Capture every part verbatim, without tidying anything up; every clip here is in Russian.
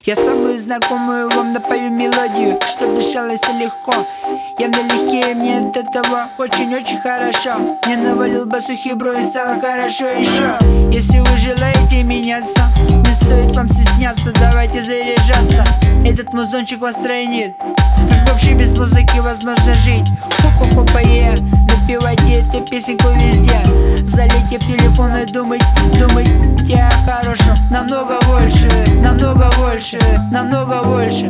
Я самую знакомую вам напою мелодию, чтоб дышалось легко. Я налегке, мне от этого очень-очень хорошо. Мне навалил басухи, бро, и стало хорошо еще. Если вы желаете меняться, не стоит вам стесняться, давайте заряжаться. Этот музончик вас тройнит. Как вообще без музыки возможно жить? Хо-хо-хо-пое, напевайте эту песенку везде. Залейте в телефон и думать, думайте о хорошем. Намного больше, намного больше, намного больше.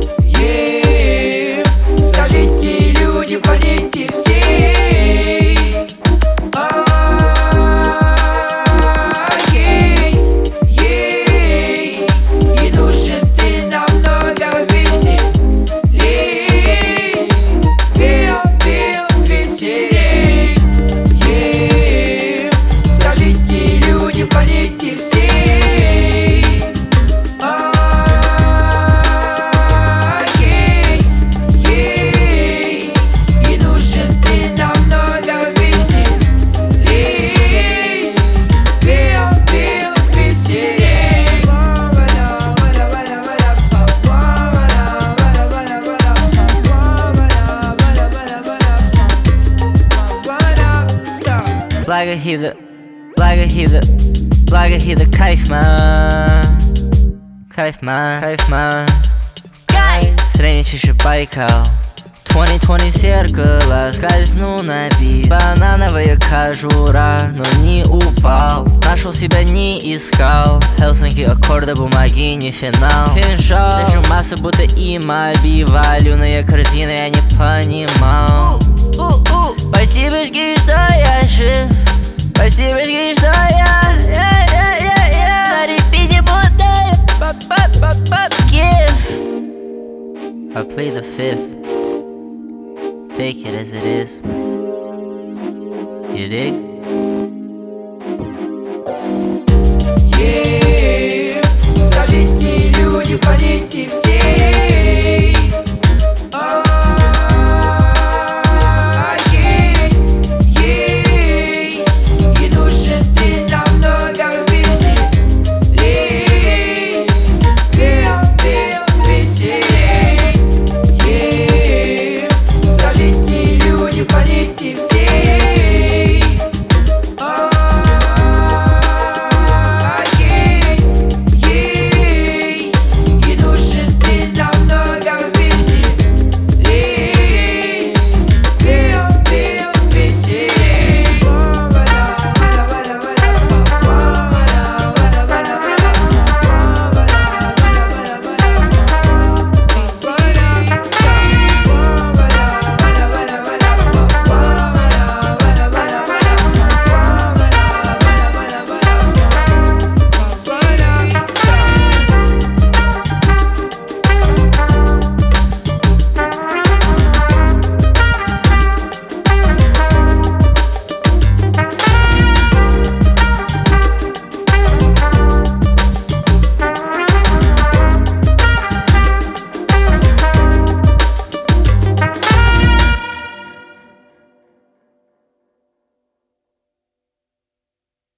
Yeah. Скажите, люди, планете всей. Благохида, благохида, благохида, кайф, man, кайф, man, кайф, man. Средний чище Байкал, двадцать двадцать зеркало, скользнул на бит. Банановая кожура, но не упал. Нашел себя, не искал. Хелсинки, аккорды, бумаги, не финал. Кинжал, лежу масса, будто им обивали. Валяная корзина, я не понимал. Спасибочки, что я жив. Спасибочки, что я На репите будто Give. I play the fifth. Take it as it is. You dig? Yeah.